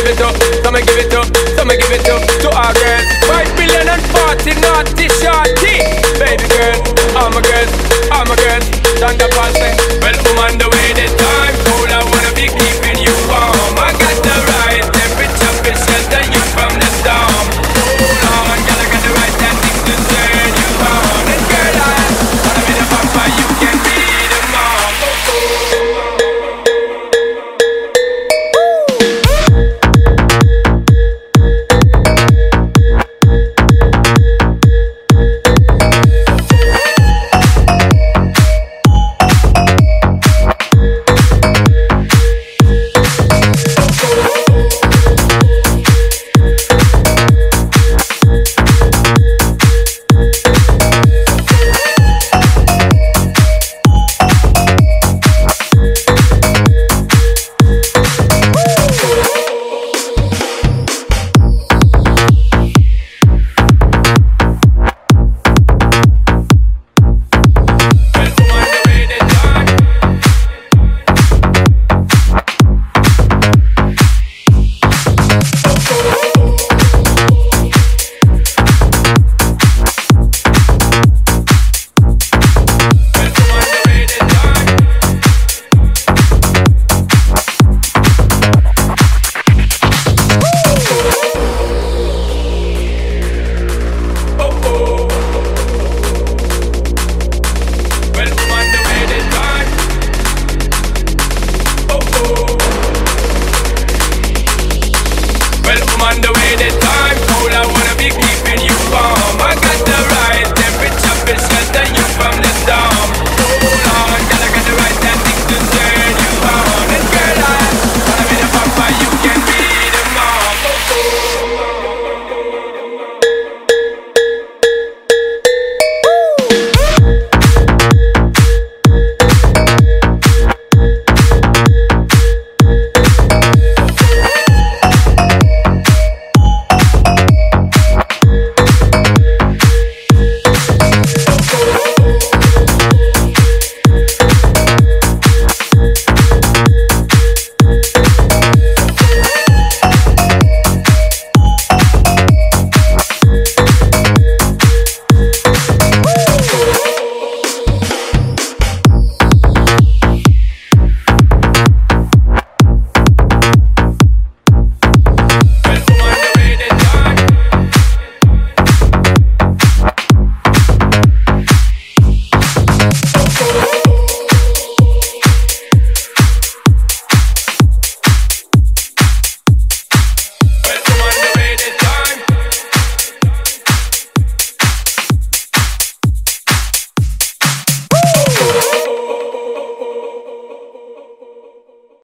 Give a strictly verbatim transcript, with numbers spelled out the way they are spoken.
give it up, so me give it up, so me give it up to our girls. Five billion and forty naughty shorty. Baby girl, all my girls, all my girls. Shonda Paul say, well, I'm on the way this time. Cold, I wanna be keeping you warm. I got the right temperature to shelter you from the storm. Hold on, girl, I got the right tactics to turn you on. And girl, I wanna be the papa, you can be the mom. Oh, oh. On the way that